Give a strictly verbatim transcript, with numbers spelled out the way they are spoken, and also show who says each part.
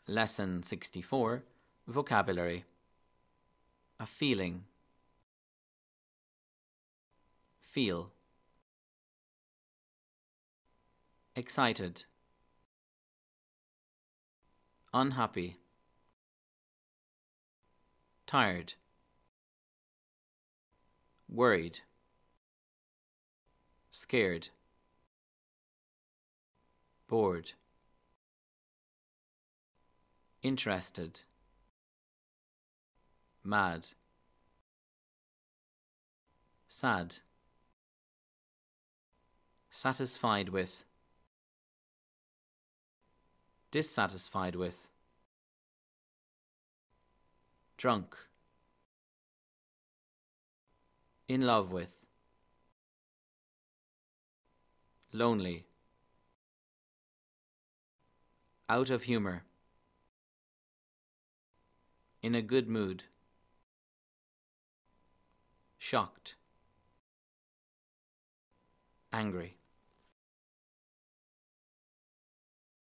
Speaker 1: Lesson sixty-four, Vocabulary. A feeling. Feel. Excited. Unhappy. Tired. Worried. Scared. Bored. Interested. Mad. Sad. Satisfied with. Dissatisfied with. Drunk. In love with. Lonely. Out of humor. In a good mood. Shocked. Angry.